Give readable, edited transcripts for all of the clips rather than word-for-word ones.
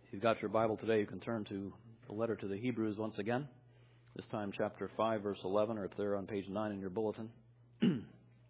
If you've got your Bible today, you can turn to the letter to the Hebrews once again. This time chapter 5, verse 11, or it's there on page 9 in your bulletin. The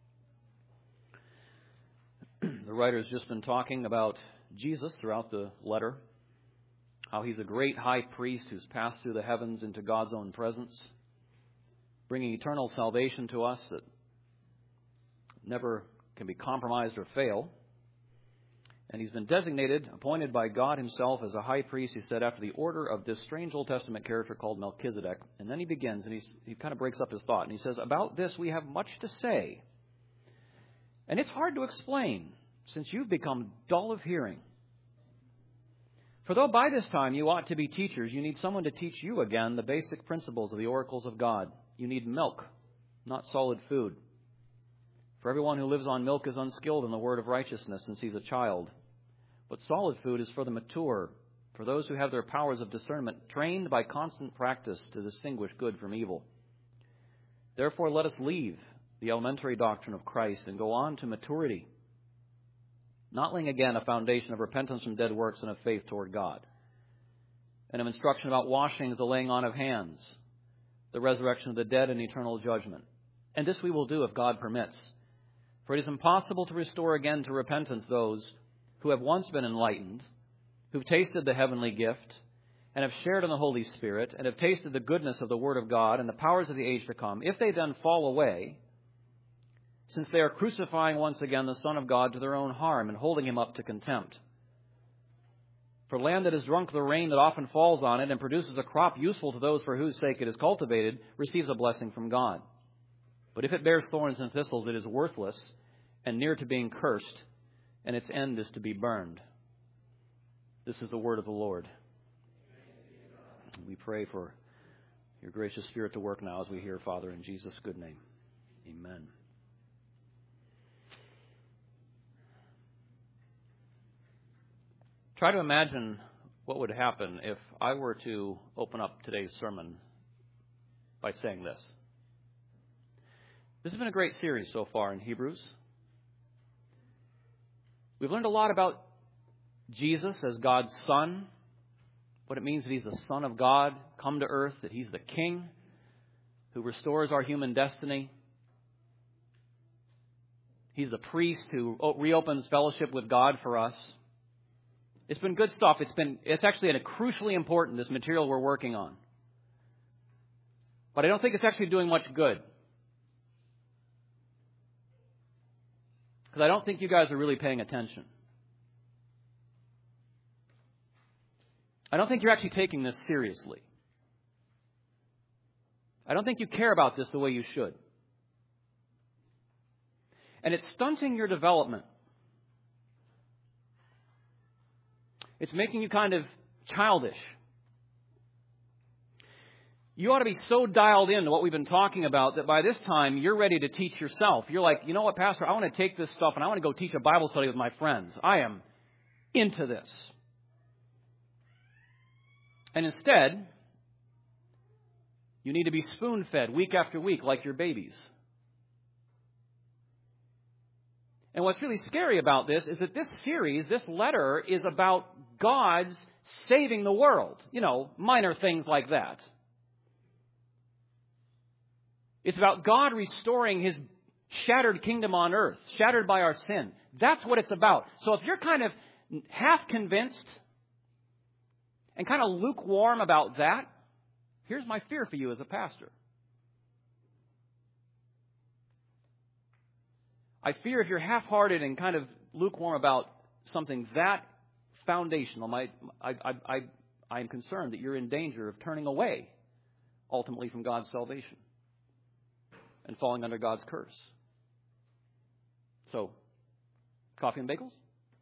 writer's just been talking about Jesus throughout the letter, how he's a great high priest who's passed through the heavens into God's own presence, bringing eternal salvation to us that never can be compromised or fail. And he's been designated, appointed by God himself as a high priest, he said, after the order of this strange Old Testament character called Melchizedek. And then he begins, and he kind of breaks up his thought. And he says, about this we have much to say. And it's hard to explain, since you've become dull of hearing. For though by this time you ought to be teachers, you need someone to teach you again the basic principles of the oracles of God. You need milk, not solid food. For everyone who lives on milk is unskilled in the word of righteousness, since he's a child. But solid food is for the mature, for those who have their powers of discernment trained by constant practice to distinguish good from evil. Therefore, let us leave the elementary doctrine of Christ and go on to maturity, not laying again a foundation of repentance from dead works and of faith toward God, and of instruction about washings, the laying on of hands, the resurrection of the dead, and eternal judgment. And this we will do if God permits. For it is impossible to restore again to repentance those who have once been enlightened, who've tasted the heavenly gift, and have shared in the Holy Spirit, and have tasted the goodness of the Word of God and the powers of the age to come, if they then fall away, since they are crucifying once again the Son of God to their own harm and holding him up to contempt. For land that has drunk the rain that often falls on it and produces a crop useful to those for whose sake it is cultivated, receives a blessing from God. But if it bears thorns and thistles, it is worthless and near to being cursed, and its end is to be burned. This is the word of the Lord. We pray for your gracious Spirit to work now as we hear, Father, in Jesus' good name. Amen. Try to imagine what would happen if I were to open up today's sermon by saying this. This has been a great series so far in Hebrews. We've learned a lot about Jesus as God's Son, what it means that he's the Son of God, come to earth, that he's the King who restores our human destiny. He's the priest who reopens fellowship with God for us. It's been good stuff. It's actually crucially important, this material we're working on. But I don't think it's actually doing much good. Because I don't think you guys are really paying attention. I don't think you're actually taking this seriously. I don't think you care about this the way you should. And it's stunting your development. It's making you kind of childish. You ought to be so dialed into what we've been talking about that by this time you're ready to teach yourself. You're like, you know what, Pastor, I want to take this stuff and I want to go teach a Bible study with my friends. I am into this. And instead, you need to be spoon-fed week after week like your babies. And what's really scary about this is that this series, this letter, is about God's saving the world. You know, minor things like that. It's about God restoring his shattered kingdom on earth, shattered by our sin. That's what it's about. So if you're kind of half convinced and kind of lukewarm about that, here's my fear for you as a pastor. I fear if you're half-hearted and kind of lukewarm about something that foundational, I'm concerned that you're in danger of turning away ultimately from God's salvation and falling under God's curse. So, coffee and bagels?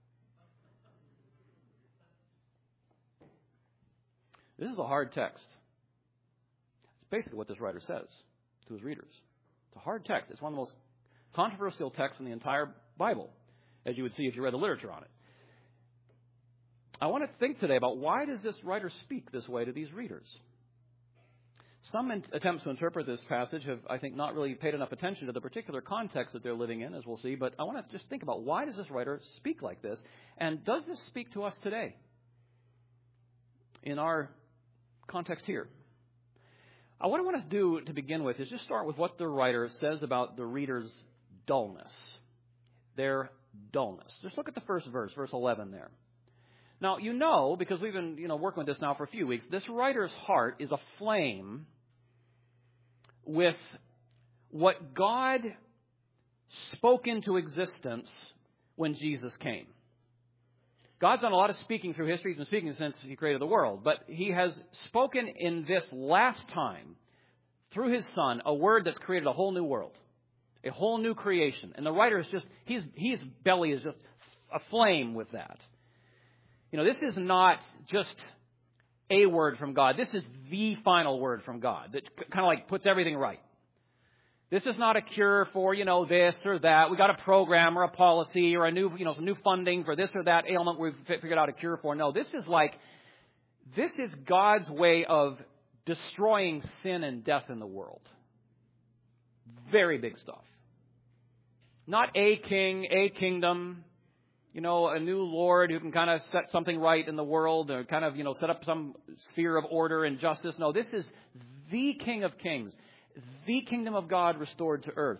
This is a hard text. It's basically what this writer says to his readers. It's a hard text. It's one of the most controversial texts in the entire Bible, as you would see if you read the literature on it. I want to think today about why does this writer speak this way to these readers? Some attempts to interpret this passage have, I think, not really paid enough attention to the particular context that they're living in, as we'll see. But I want to just think about why does this writer speak like this? And does this speak to us today? in our context here. What I want to do to begin with is just start with what the writer says about the reader's dullness. Their dullness. Just look at the first verse, verse 11 there. Now, you know, because we've been working with this now for a few weeks, this writer's heart is aflame with what God spoke into existence when Jesus came. God's done a lot of speaking through history. He's been speaking since He created the world. But He has spoken in this last time, through His Son, a word that's created a whole new world. A whole new creation. And the writer is just, his belly is just aflame with that. This is not just a word from God. This is the final word from God that kind of like puts everything right. This is not a cure for, this or that. We got a program or a policy or a new, some new funding for this or that ailment we've figured out a cure for. No, this is God's way of destroying sin and death in the world. Very big stuff. Not a king, a kingdom, a new Lord who can kind of set something right in the world or kind of, set up some sphere of order and justice. No, this is the King of Kings. The kingdom of God restored to earth.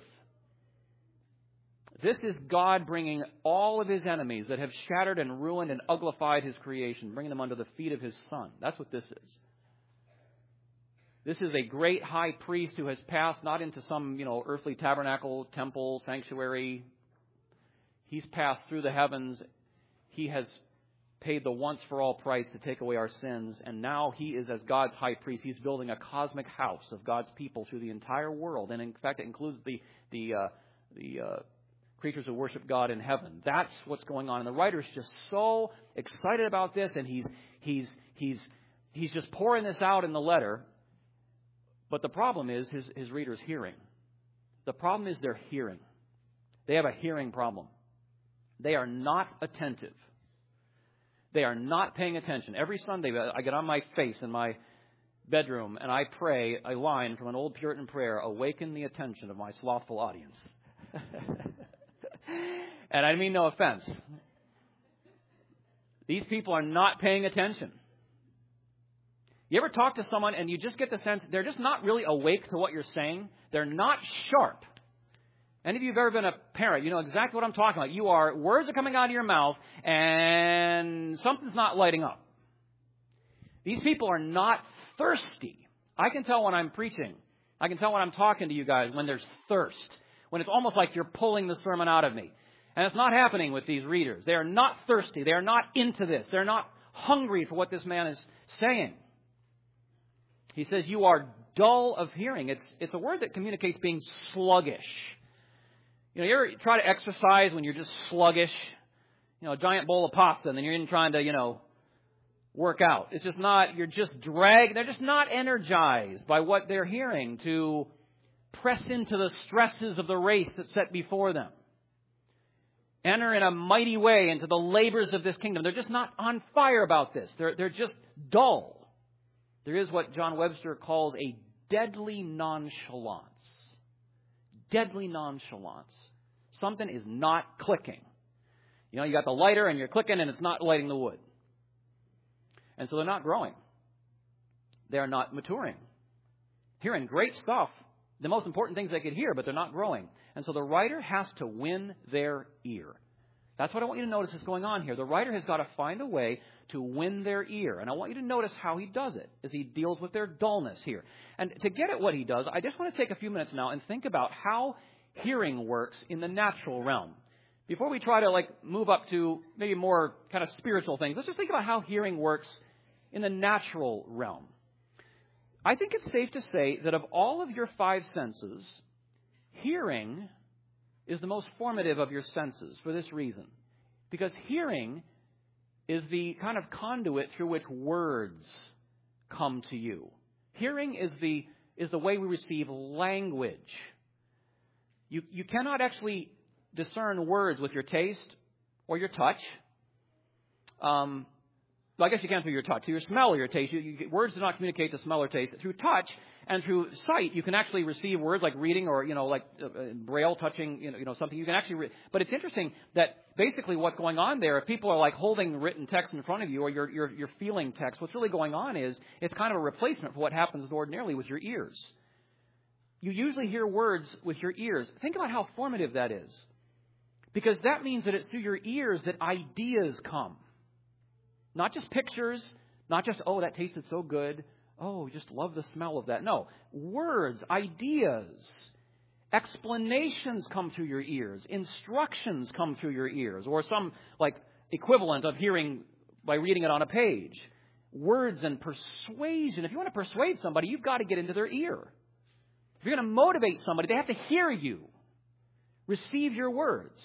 This is God bringing all of His enemies that have shattered and ruined and uglified His creation, bringing them under the feet of His Son. That's what this is. This is a great high priest who has passed not into some, earthly tabernacle, temple, sanctuary. He's passed through the heavens. He has paid the once-for-all price to take away our sins. And now He is, as God's high priest, He's building a cosmic house of God's people through the entire world. And in fact, it includes the creatures who worship God in heaven. That's what's going on. And the writer's just so excited about this. And he's just pouring this out in the letter. But the problem is his reader's hearing. The problem is their hearing. They have a hearing problem. They are not attentive. They are not paying attention. Every Sunday, I get on my face in my bedroom and I pray a line from an old Puritan prayer, awaken the attention of my slothful audience. And I mean no offense. These people are not paying attention. You ever talk to someone and you just get the sense they're just not really awake to what you're saying? They're not sharp. Any of you have ever been a parent, you know exactly what I'm talking about. Words are coming out of your mouth and something's not lighting up. These people are not thirsty. I can tell when I'm preaching. I can tell when I'm talking to you guys when there's thirst. When it's almost like you're pulling the sermon out of me. And it's not happening with these readers. They are not thirsty. They are not into this. They're not hungry for what this man is saying. He says, you are dull of hearing. It's a word that communicates being sluggish. You ever try to exercise when you're just sluggish? A giant bowl of pasta and then you're in trying to, work out. It's just not, you're just dragged. They're just not energized by what they're hearing to press into the stresses of the race that's set before them. Enter in a mighty way into the labors of this kingdom. They're just not on fire about this. They're just dull. There is what John Webster calls a deadly nonchalance. Deadly nonchalance. Something is not clicking. You got the lighter and you're clicking and it's not lighting the wood. And so they're not growing. They're not maturing. Hearing great stuff, the most important things they could hear, but they're not growing. And so the writer has to win their ear. That's what I want you to notice is going on here. The writer has got to find a way to win their ear. And I want you to notice how he does it as he deals with their dullness here. And to get at what he does, I just want to take a few minutes now and think about how hearing works in the natural realm. Before we try to move up to maybe more kind of spiritual things, let's just think about how hearing works in the natural realm. I think it's safe to say that of all of your five senses, hearing is the most formative of your senses for this reason. Because hearing is the kind of conduit through which words come to you. Hearing is the way we receive language. You cannot actually discern words with your taste or your touch. Well, I guess you can through your touch. Through your smell or your taste. Words do not communicate to smell or taste. Through touch and through sight, you can actually receive words like reading or, like braille touching, something. You can actually But it's interesting that basically what's going on there, if people are like holding written text in front of you or you're feeling text, what's really going on is it's kind of a replacement for what happens ordinarily with your ears. You usually hear words with your ears. Think about how formative that is. Because that means that it's through your ears that ideas come. Not just pictures, not just, oh, that tasted so good. Oh, just love the smell of that. No, words, ideas, explanations come through your ears. Instructions come through your ears. Or some like equivalent of hearing by reading it on a page. Words and persuasion. If you want to persuade somebody, you've got to get into their ear. If you're going to motivate somebody, they have to hear you. Receive your words.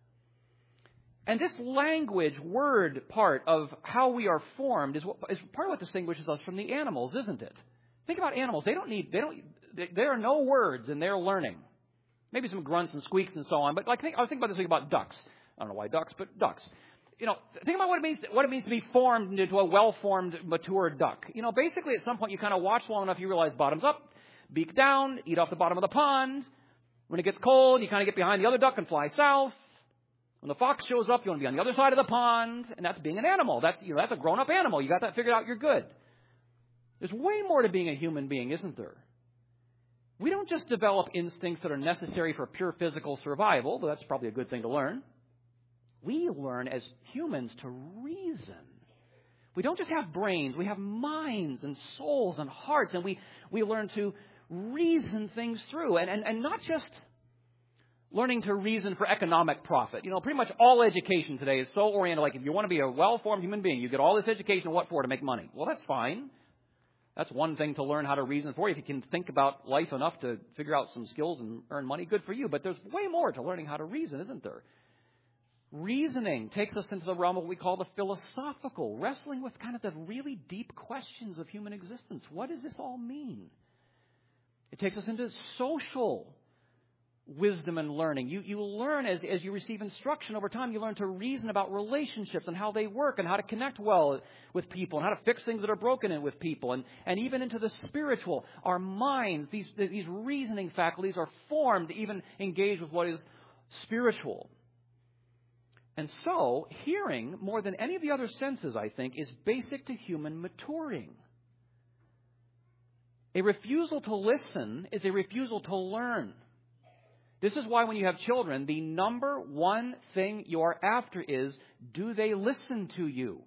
And this language, word part of how we are formed is part of what distinguishes us from the animals, isn't it? Think about animals. There are no words in their learning. Maybe some grunts and squeaks and so on. But I was thinking about this week about ducks. I don't know why ducks, but ducks. Think about what it means to be formed into a well-formed, mature duck. Basically at some point you kind of watch long enough, you realize bottoms up, beak down, eat off the bottom of the pond. When it gets cold, you kind of get behind the other duck and fly south. When the fox shows up, you want to be on the other side of the pond, and that's being an animal. That's a grown-up animal. You got that figured out, you're good. There's way more to being a human being, isn't there? We don't just develop instincts that are necessary for pure physical survival, though that's probably a good thing to learn. We learn as humans to reason. We don't just have brains, we have minds and souls and hearts, and we learn to reason things through, and not just learning to reason for economic profit. Pretty much all education today is so oriented, like if you want to be a well-formed human being, you get all this education, what for? To make money. Well, that's fine. That's one thing to learn how to reason for. If you can think about life enough to figure out some skills and earn money, good for you. But there's way more to learning how to reason, isn't there? Reasoning takes us into the realm of what we call the philosophical, wrestling with kind of the really deep questions of human existence. What does this all mean? It takes us into social wisdom and learning. You learn as you receive instruction over time, you learn to reason about relationships and how they work and how to connect well with people and how to fix things that are broken in with people and even into the spiritual. Our minds, these reasoning faculties are formed to even engage with what is spiritual. And so, hearing, more than any of the other senses, I think, is basic to human maturing. A refusal to listen is a refusal to learn. This is why when you have children, the number one thing you're after is, do they listen to you?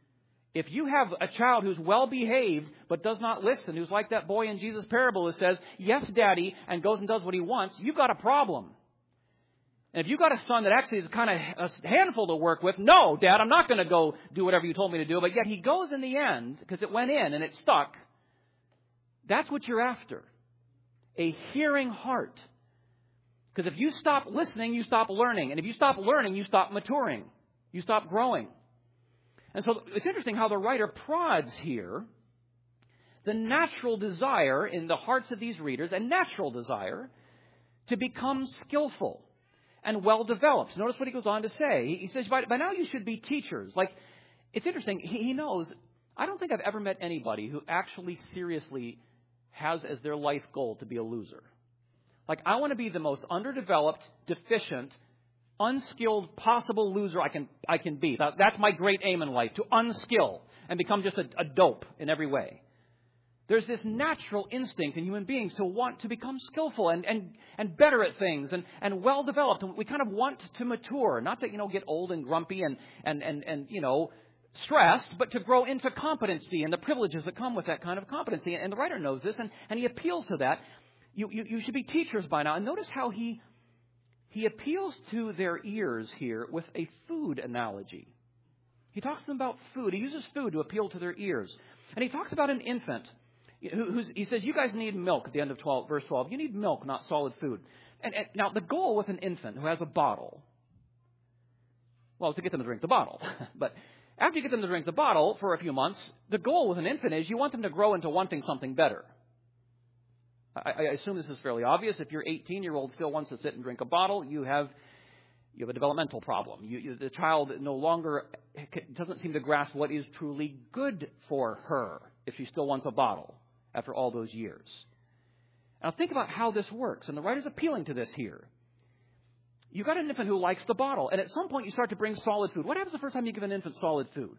If you have a child who's well-behaved but does not listen, who's like that boy in Jesus' parable who says, yes, Daddy, and goes and does what he wants, you've got a problem. And if you've got a son that actually is kind of a handful to work with, no, Dad, I'm not going to go do whatever you told me to do, but yet he goes in the end because it went in and it stuck. That's what you're after. A hearing heart. Because if you stop listening, you stop learning. And if you stop learning, you stop maturing. You stop growing. And so it's interesting how the writer prods here the natural desire in the hearts of these readers, a natural desire to become skillful and well-developed. Notice what he goes on to say. He says, by now you should be teachers. It's interesting. He knows, I don't think I've ever met anybody who actually seriously has as their life goal to be a loser. I want to be the most underdeveloped, deficient, unskilled possible loser I can be. That's my great aim in life, to unskill and become just a dope in every way. There's this natural instinct in human beings to want to become skillful and better at things and well-developed. And we kind of want to mature, not to, get old and grumpy and stressed, but to grow into competency and the privileges that come with that kind of competency. And the writer knows this, and he appeals to that. You should be teachers by now. And notice how he appeals to their ears here with a food analogy. He talks to them about food. He uses food to appeal to their ears. And he talks about an infant. He says, you guys need milk at the end of verse 12. You need milk, not solid food. And now the goal with an infant who has a bottle, well, is to get them to drink the bottle. But after you get them to drink the bottle for a few months, the goal with an infant is you want them to grow into wanting something better. I assume this is fairly obvious. If your 18-year-old still wants to sit and drink a bottle, you have You have a developmental problem. The child no longer doesn't seem to grasp what is truly good for her if she still wants a bottle after all those years. Now think about how this works, and the writer's appealing to this here. You've got an infant who likes the bottle, and at some point you start to bring solid food. What happens the first time you give an infant solid food?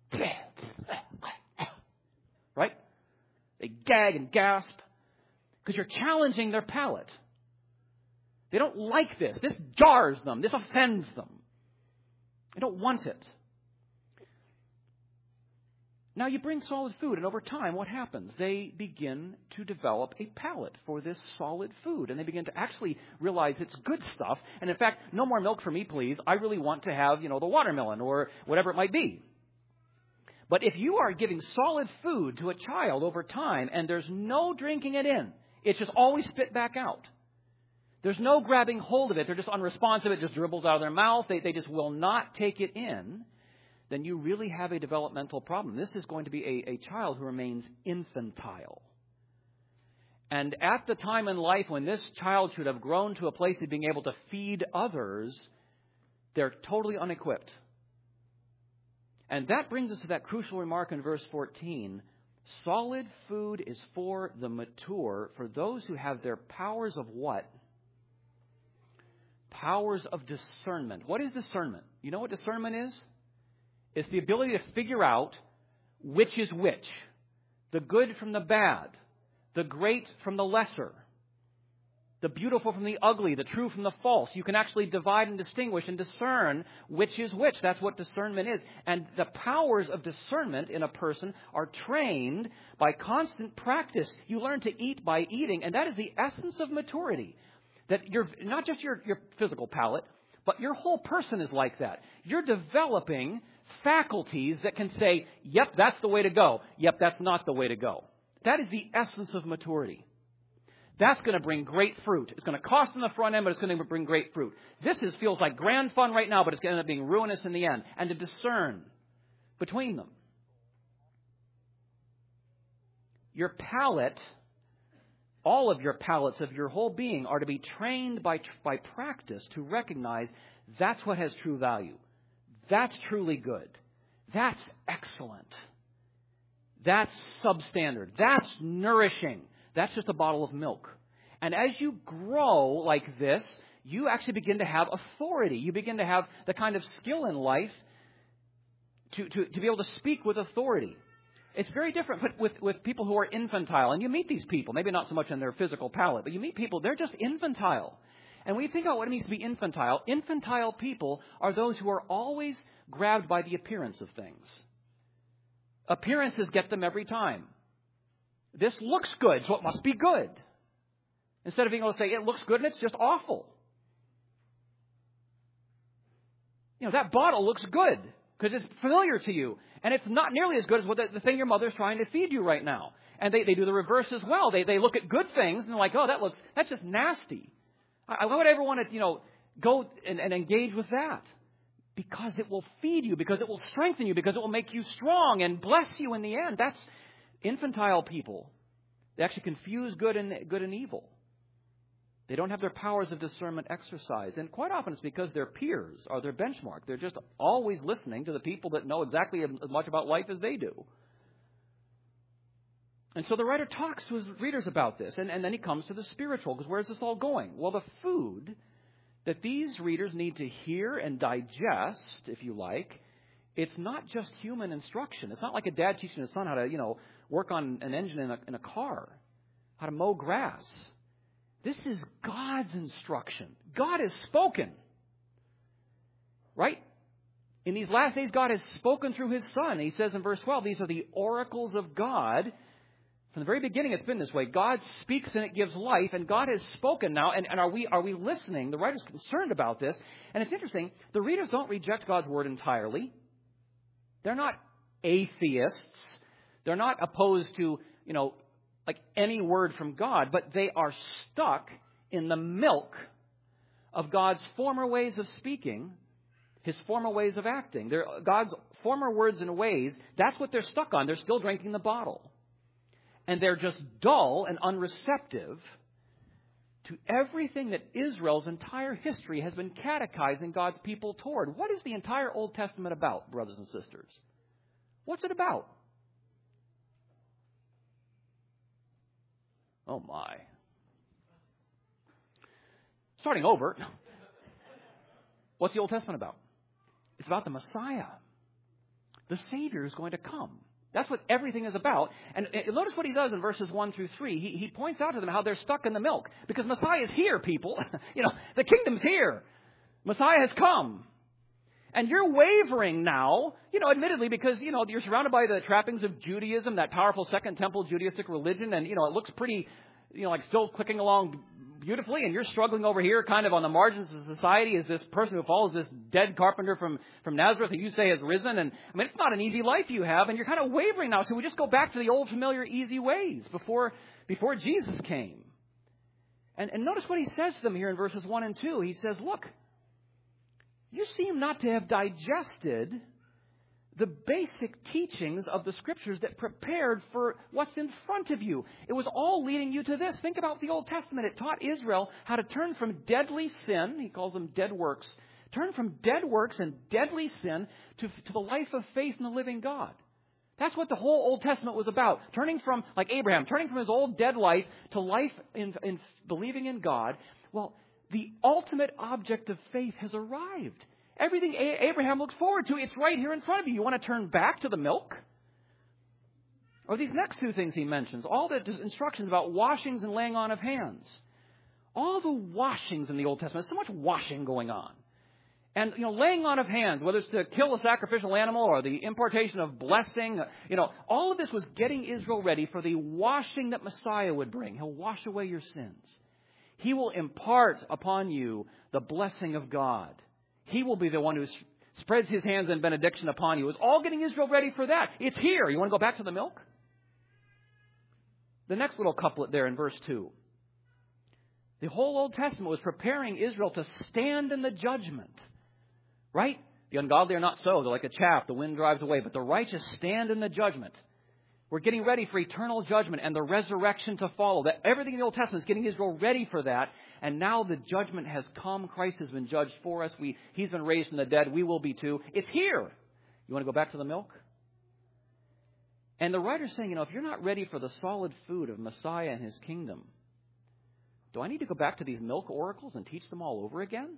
Right? They gag and gasp because you're challenging their palate. They don't like this. This jars them. This offends them. They don't want it. Now you bring solid food, and over time, what happens? They begin to develop a palate for this solid food, and they begin to actually realize it's good stuff. And in fact, no more milk for me, please. I really want to have, the watermelon or whatever it might be. But if you are giving solid food to a child over time, and there's no drinking it in, it's just always spit back out. There's no grabbing hold of it. They're just unresponsive. It just dribbles out of their mouth. They just will not take it in. Then you really have a developmental problem. This is going to be a child who remains infantile. And at the time in life when this child should have grown to a place of being able to feed others, they're totally unequipped. And that brings us to that crucial remark in verse 14. Solid food is for the mature, for those who have their powers of what? Powers of discernment. What is discernment? You know what discernment is? It's the ability to figure out which is which. The good from the bad. The great from the lesser. The beautiful from the ugly. The true from the false. You can actually divide and distinguish and discern which is which. That's what discernment is. And the powers of discernment in a person are trained by constant practice. You learn to eat by eating, and that is the essence of maturity. That you're not just your physical palate, but your whole person is like that. You're developing faculties that can say, yep, that's the way to go. Yep, that's not the way to go. That is the essence of maturity. That's going to bring great fruit. It's going to cost in the front end, but it's going to bring great fruit. This feels like grand fun right now, but it's going to end up being ruinous in the end. And to discern between them. Your palate, all of your palates of your whole being are to be trained by practice to recognize that's what has true value. That's truly good. That's excellent. That's substandard. That's nourishing. That's just a bottle of milk. And as you grow like this, you actually begin to have authority. You begin to have the kind of skill in life to be able to speak with authority. It's very different with people who are infantile. And you meet these people, maybe not so much in their physical palate, but you meet people, they're just infantile. And when you think about what it means to be infantile people are those who are always grabbed by the appearance of things. Appearances get them every time. This looks good, so it must be good. Instead of being able to say, it looks good and it's just awful. That bottle looks good because it's familiar to you. And it's not nearly as good as what the thing your mother's trying to feed you right now. And they do the reverse as well. They look at good things and they're like, oh, that's just nasty. Why would I ever want to, go and engage with that? Because it will feed you, because it will strengthen you, because it will make you strong and bless you in the end. That's infantile people. They actually confuse good and evil. They don't have their powers of discernment exercised. And quite often it's because their peers are their benchmark. They're just always listening to the people that know exactly as much about life as they do. And so the writer talks to his readers about this. And then he comes to the spiritual. Because where's this all going? Well, the food that these readers need to hear and digest, if you like, it's not just human instruction. It's not like a dad teaching his son how to, work on an engine in a car, how to mow grass. This is God's instruction. God has spoken. Right? In these last days, God has spoken through His Son. He says in verse 12, these are the oracles of God. From the very beginning, it's been this way. God speaks and it gives life, and God has spoken now. And are we listening? The writer's concerned about this. And it's interesting. The readers don't reject God's word entirely. They're not atheists. They're not opposed to, like any word from God, but they are stuck in the milk of God's former ways of speaking, His former ways of acting. God's former words and ways, that's what they're stuck on. They're still drinking the bottle. And they're just dull and unreceptive to everything that Israel's entire history has been catechizing God's people toward. What is the entire Old Testament about, brothers and sisters? What's it about? Oh, my. Starting over, what's the Old Testament about? It's about the Messiah. The Savior is going to come. That's what everything is about. And notice what he does in verses 1 through 3. He points out to them how they're stuck in the milk. Because Messiah is here, people. The kingdom's here. Messiah has come. And you're wavering now, admittedly, because, you're surrounded by the trappings of Judaism, that powerful Second Temple Judaistic religion. And, it looks pretty, like still clicking along beautifully, and you're struggling over here kind of on the margins of society as this person who follows this dead carpenter from Nazareth who you say has risen. And I mean, it's not an easy life you have, and you're kind of wavering now. So we just go back to the old familiar easy ways before Jesus came. And notice what he says to them here in verses 1 and 2. He says, look, you seem not to have digested the basic teachings of the Scriptures that prepared for what's in front of you. It was all leading you to this. Think about the Old Testament. It taught Israel how to turn from deadly sin, he calls them dead works, turn from dead works and deadly sin to the life of faith in the living God. That's what the whole Old Testament was about. Turning from, like Abraham, turning from his old dead life to life in believing in God. Well, the ultimate object of faith has arrived. Everything Abraham looks forward to, it's right here in front of you. You want to turn back to the milk? Or these next two things he mentions, all the instructions about washings and laying on of hands. All the washings in the Old Testament, so much washing going on. And, laying on of hands, whether it's to kill a sacrificial animal or the impartation of blessing, all of this was getting Israel ready for the washing that Messiah would bring. He'll wash away your sins. He will impart upon you the blessing of God. He will be the one who spreads his hands in benediction upon you. It's all getting Israel ready for that. It's here. You want to go back to the milk? The next little couplet there in verse 2. The whole Old Testament was preparing Israel to stand in the judgment. Right? The ungodly are not so. They're like a chaff. The wind drives away. But the righteous stand in the judgment. We're getting ready for eternal judgment and the resurrection to follow. That everything in the Old Testament is getting Israel ready for that. And now the judgment has come. Christ has been judged for us. He's been raised from the dead. We will be too. It's here. You want to go back to the milk? And the writer's saying, if you're not ready for the solid food of Messiah and his kingdom, do I need to go back to these milk oracles and teach them all over again?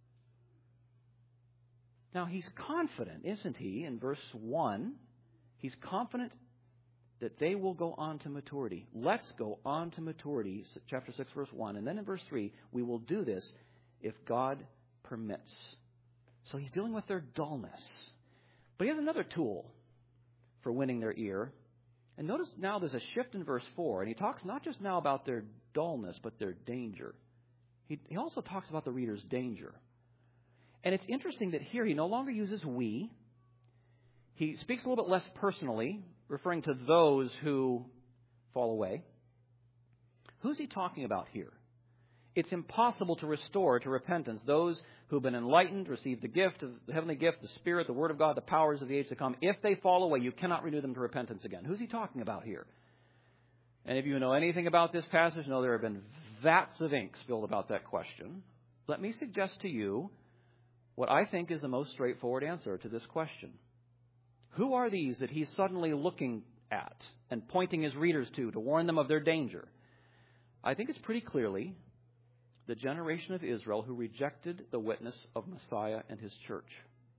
Now, he's confident, isn't he, in verse 1? He's confident that they will go on to maturity. Let's go on to maturity, chapter 6, verse 1. And then in verse 3, we will do this if God permits. So he's dealing with their dullness. But he has another tool for winning their ear. And notice now there's a shift in verse 4. And he talks not just now about their dullness, but their danger. He also talks about the reader's danger. And it's interesting that here he no longer uses we. He speaks a little bit less personally, referring to those who fall away. Who's he talking about here? It's impossible to restore to repentance those who've been enlightened, received the gift, of the heavenly gift, the Spirit, the Word of God, the powers of the age to come. If they fall away, you cannot renew them to repentance again. Who's he talking about here? And if you know anything about this passage, know there have been vats of ink spilled about that question. Let me suggest to you what I think is the most straightforward answer to this question. Who are these that he's suddenly looking at and pointing his readers to warn them of their danger? I think it's pretty clearly the generation of Israel who rejected the witness of Messiah and his church.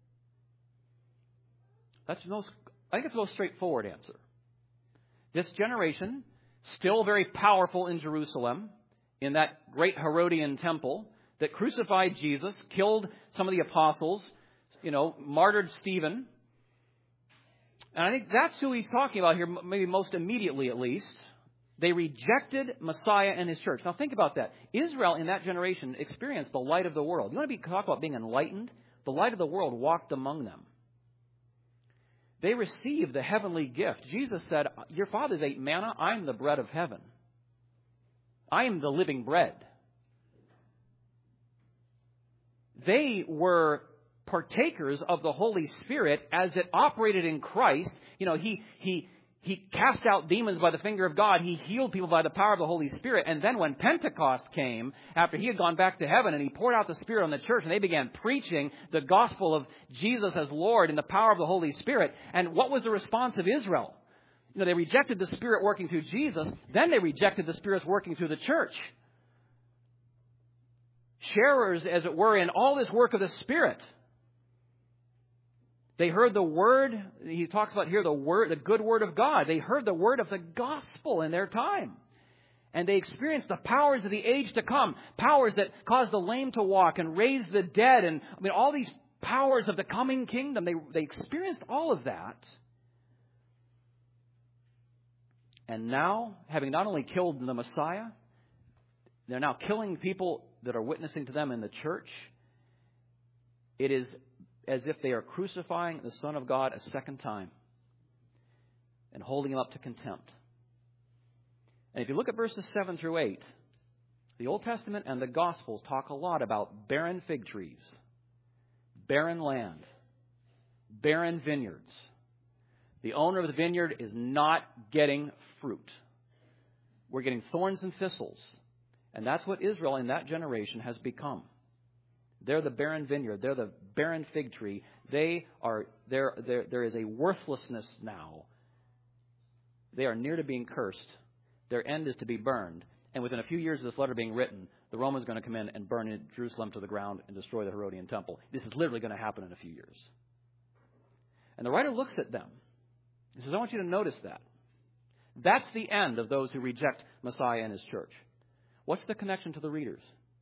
I think it's the most straightforward answer. This generation, still very powerful in Jerusalem, in that great Herodian temple that crucified Jesus, killed some of the apostles, martyred Stephen. And I think that's who he's talking about here, maybe most immediately at least. They rejected Messiah and his church. Now think about that. Israel in that generation experienced the light of the world. You want to talk about being enlightened? The light of the world walked among them. They received the heavenly gift. Jesus said, your fathers ate manna. I'm the bread of heaven. I am the living bread. They were partakers of the Holy Spirit as it operated in Christ. He He cast out demons by the finger of God. He healed people by the power of the Holy Spirit. And then when Pentecost came, after he had gone back to heaven and he poured out the Spirit on the church and they began preaching the gospel of Jesus as Lord in the power of the Holy Spirit. And what was the response of Israel? They rejected the Spirit working through Jesus. Then they rejected the Spirit's working through the church. Sharers, as it were, in all this work of the Spirit. They heard the word, he talks about here the good word of God. They heard the word of the gospel in their time. And they experienced the powers of the age to come. Powers that caused the lame to walk and raise the dead. And all these powers of the coming kingdom. They experienced all of that. And now, having not only killed the Messiah, they're now killing people that are witnessing to them in the church. It is as if they are crucifying the Son of God a second time and holding him up to contempt. And if you look at verses 7 through 8, the Old Testament and the Gospels talk a lot about barren fig trees, barren land, barren vineyards. The owner of the vineyard is not getting fruit. We're getting thorns and thistles. And that's what Israel in that generation has become. They're the barren vineyard. They're the barren fig tree. There is a worthlessness now. They are near to being cursed. Their end is to be burned. And within a few years of this letter being written, the Romans are going to come in and burn Jerusalem to the ground and destroy the Herodian temple. This is literally going to happen in a few years. And the writer looks at them. He says, I want you to notice that. That's the end of those who reject Messiah and his church. What's the connection to the readers?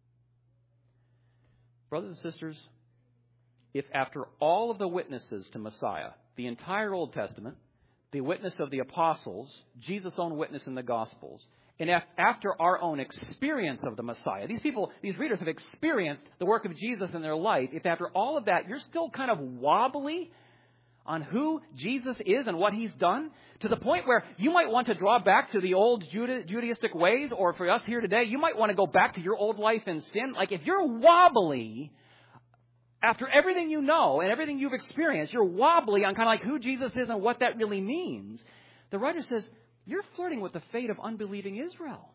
Brothers and sisters, if after all of the witnesses to Messiah, the entire Old Testament, the witness of the apostles, Jesus' own witness in the Gospels, and after our own experience of the Messiah, these readers have experienced the work of Jesus in their life, if after all of that you're still kind of wobbly on who Jesus is and what he's done, to the point where you might want to draw back to the old Judaistic ways, or for us here today, you might want to go back to your old life in sin. Like if you're wobbly, after everything you know and everything you've experienced, you're wobbly on kind of like who Jesus is and what that really means. The writer says, you're flirting with the fate of unbelieving Israel.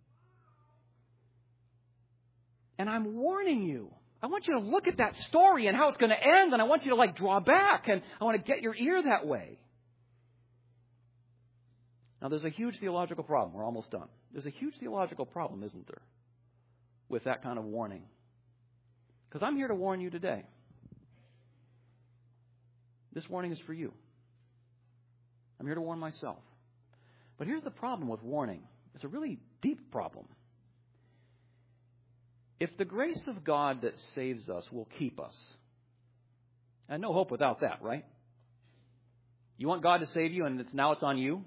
And I'm warning you. I want you to look at that story and how it's going to end, and I want you to draw back, and I want to get your ear that way. Now, there's a huge theological problem. We're almost done. There's a huge theological problem, isn't there, with that kind of warning? Because I'm here to warn you today. This warning is for you. I'm here to warn myself. But here's the problem with warning. It's a really deep problem. If the grace of God that saves us will keep us, and no hope without that, right? You want God to save you, and it's on you?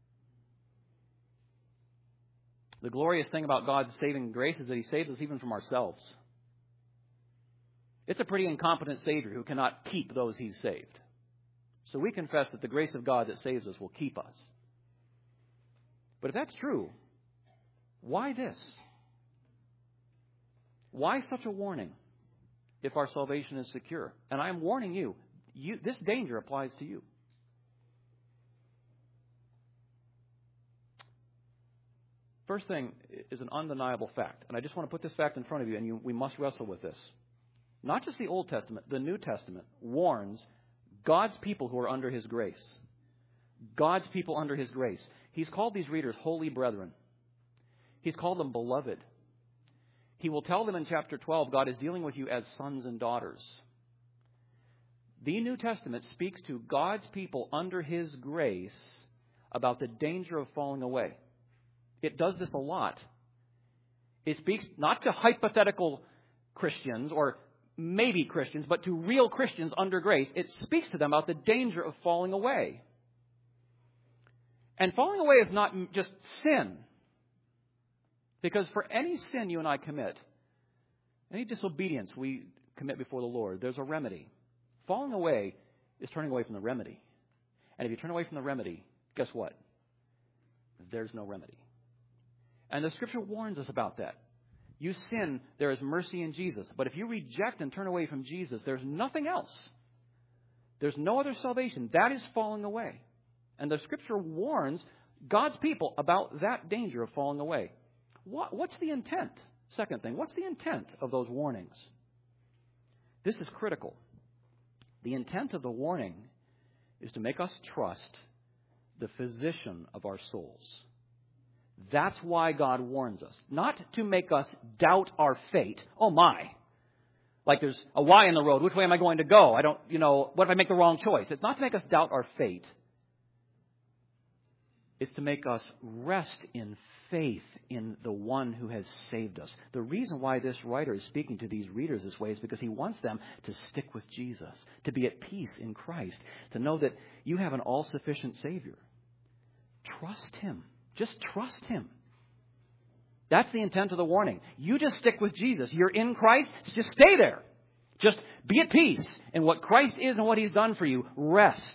The glorious thing about God's saving grace is that he saves us even from ourselves. It's a pretty incompetent Savior who cannot keep those he's saved. So we confess that the grace of God that saves us will keep us. But if that's true, why this? Why such a warning if our salvation is secure? And I am warning you, this danger applies to you. First thing is an undeniable fact. And I just want to put this fact in front of you, and we must wrestle with this. Not just the Old Testament, the New Testament warns God's people who are under his grace. God's people under his grace. He's called these readers holy brethren. He's called them beloved. He will tell them in chapter 12, God is dealing with you as sons and daughters. The New Testament speaks to God's people under his grace about the danger of falling away. It does this a lot. It speaks not to hypothetical Christians or maybe Christians, but to real Christians under grace. It speaks to them about the danger of falling away. And falling away is not just sin. Because for any sin you and I commit, any disobedience we commit before the Lord, there's a remedy. Falling away is turning away from the remedy. And if you turn away from the remedy, guess what? There's no remedy. And the Scripture warns us about that. You sin, there is mercy in Jesus. But if you reject and turn away from Jesus, there's nothing else. There's no other salvation. That is falling away. And the Scripture warns God's people about that danger of falling away. What's the intent? Second thing, what's the intent of those warnings? This is critical. The intent of the warning is to make us trust the physician of our souls. That's why God warns us. Not to make us doubt our fate. Oh my. Like there's a Y in the road. Which way am I going to go? What if I make the wrong choice? It's not to make us doubt our fate. It's to make us rest in faith in the one who has saved us. The reason why this writer is speaking to these readers this way is because he wants them to stick with Jesus, to be at peace in Christ, to know that you have an all-sufficient Savior. Trust Him. Just trust Him. That's the intent of the warning. You just stick with Jesus. You're in Christ, so just stay there. Just be at peace in what Christ is and what He's done for you. Rest.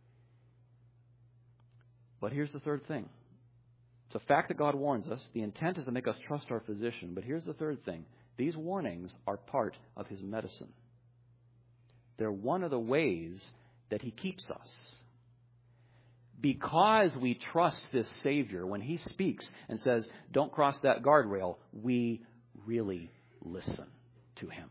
But here's the third thing. It's a fact that God warns us. The intent is to make us trust our physician. But here's the third thing. These warnings are part of His medicine. They're one of the ways that He keeps us. Because we trust this Savior, when He speaks and says, don't cross that guardrail, we really listen to Him.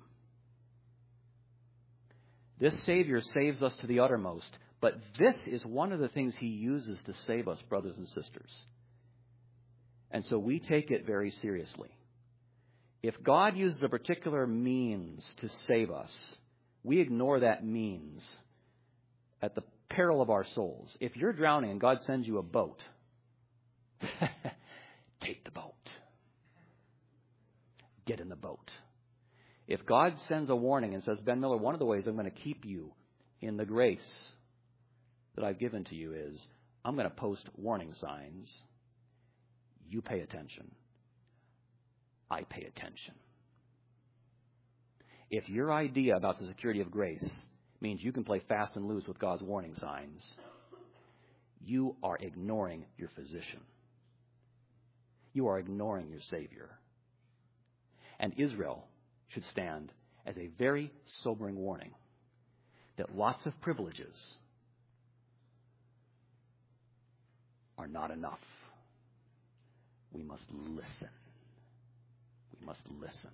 This Savior saves us to the uttermost. But this is one of the things He uses to save us, brothers and sisters. And so we take it very seriously. If God uses a particular means to save us, we ignore that means at the peril of our souls. If you're drowning and God sends you a boat, take the boat. Get in the boat. If God sends a warning and says, Ben Miller, one of the ways I'm going to keep you in the grace that I've given to you is I'm going to post warning signs. You pay attention. I pay attention. If your idea about the security of grace means you can play fast and loose with God's warning signs, you are ignoring your physician. You are ignoring your Savior. And Israel should stand as a very sobering warning that lots of privileges are not enough. We must listen. We must listen.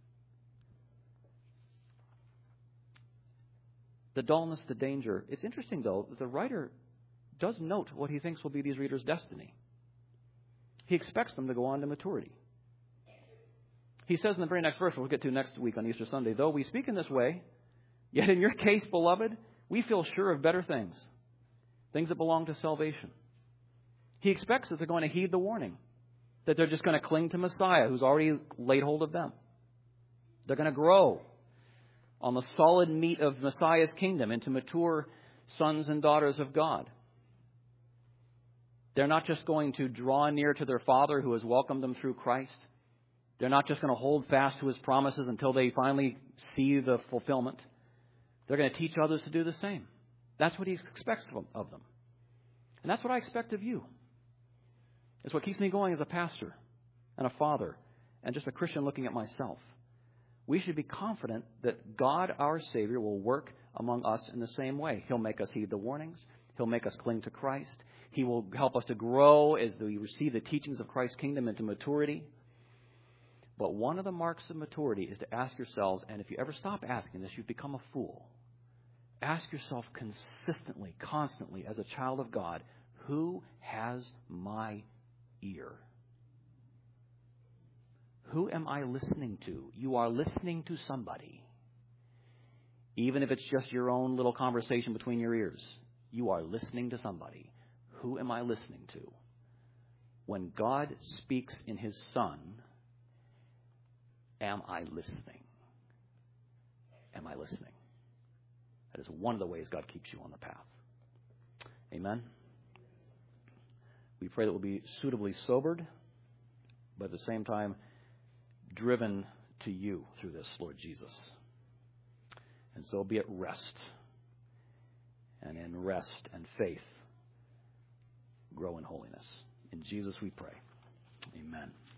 The dullness, the danger. It's interesting, though, that the writer does note what he thinks will be these readers' destiny. He expects them to go on to maturity. He says in the very next verse, we'll get to next week on Easter Sunday, though we speak in this way, yet in your case, beloved, we feel sure of better things, things that belong to salvation. He expects that they're going to heed the warning, that they're just going to cling to Messiah, who's already laid hold of them. They're going to grow on the solid meat of Messiah's kingdom into mature sons and daughters of God. They're not just going to draw near to their Father who has welcomed them through Christ. They're not just going to hold fast to His promises until they finally see the fulfillment. They're going to teach others to do the same. That's what He expects of them. And that's what I expect of you. It's what keeps me going as a pastor and a father and just a Christian looking at myself. We should be confident that God, our Savior, will work among us in the same way. He'll make us heed the warnings. He'll make us cling to Christ. He will help us to grow as we receive the teachings of Christ's kingdom into maturity. But one of the marks of maturity is to ask yourselves, and if you ever stop asking this, you've become a fool. Ask yourself consistently, constantly, as a child of God, who has my ear? Who am I listening to? You are listening to somebody. Even if it's just your own little conversation between your ears, you are listening to somebody. Who am I listening to? When God speaks in His Son, am I listening? Am I listening? That is one of the ways God keeps you on the path. Amen. We pray that we'll be suitably sobered, but at the same time, driven to you through this, Lord Jesus. And so be at rest. And in rest and faith, grow in holiness. In Jesus we pray. Amen.